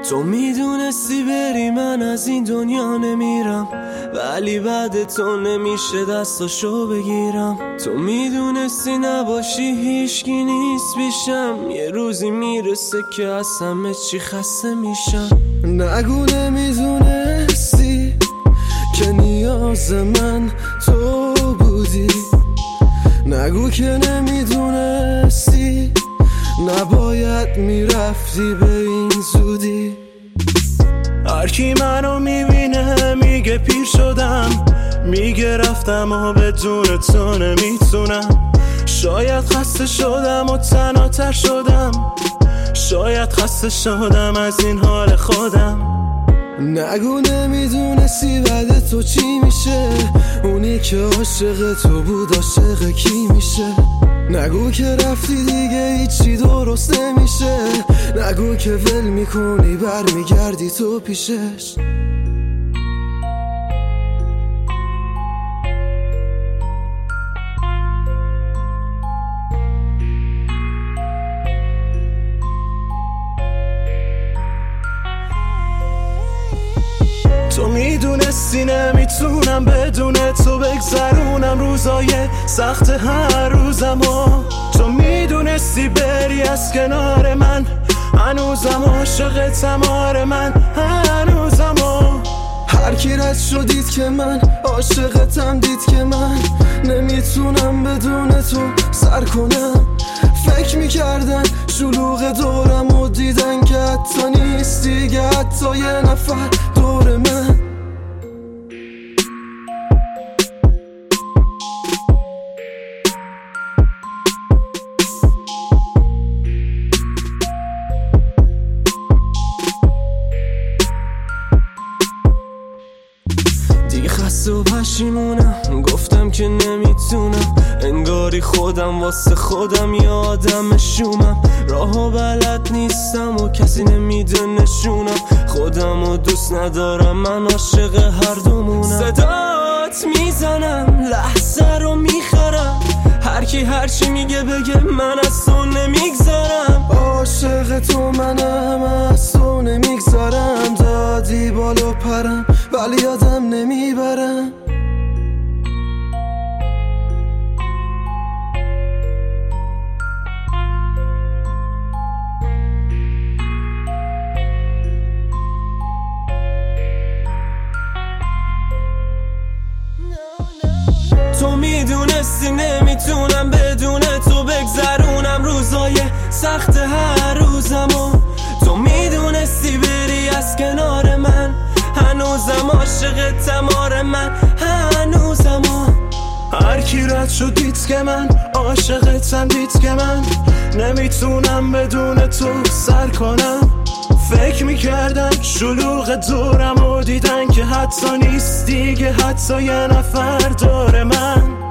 تو میدونستی بری من از این دنیا نمیرم، ولی بعد تو نمیشه دستاشو بگیرم. تو میدونستی نباشی هیچکی نیست پیشم، یه روزی میرسه که از همه چی خسته میشم. نگو نمیدونستی که نیاز من تو بودی، نگو که نمیدونستی نباید میرفتی به این زودی. هرکی منو میبینه میگه پیر شدم، میگه رفتم و بدون تو نمیتونم. شاید خسته شدم و تنهاتر شدم، شاید خسته شدم از این حال خودم. نگو نمیدونستی بعد تو چی میشه، اونی که عاشق تو بود عاشق کی میشه. نگو که رفتی دیگه هیچی درست نمیشه، نگو که ول میکنی برمیگردی تو پیشش. تو میدونستی نمیتونم بدون تو بگذرونم روزای سخت هر روزمو. تو میدونستی بری از کنار من، هنوزم عاشقتم آره من هنوزم. هر کی رد شدید که من عاشقتم، دید که من نمیتونم بدون تو سر کنم. فکر میکردن شلوغ دورم و دیدن که حتی نیست دیگه حتی یه نفر دور من. دیگه خسته و پشیمونم، گفتم که نمیتونم، انگاری خودم واسه خودم یه آدم شومم. راهو بلد نیستم و کسی نمیده نشونم، خودم و دوست ندارم من عاشق هر دومونم. صدات میزنم لحظه رو میخرم، هر کی هرچی میگه بگه من از تو نمیگذارم. عاشق تو منم از تو نمیگذارم، دادی بالا پرم ولی یادم نمیبرم. تو میدونستی نمیتونم بدون تو بگذرونم روزای سخت هر روزمو. تو میدونستی بری از کنار من، هنوزم عاشقتم آره من هنوزم. هر کی رد شد دید که من عاشقتم، دید که من نمیتونم بدون تو سر کنم. فکر میکردن شلوغ دورم و دیدن که حتی نیست دیگه حتی یه نفر دور من.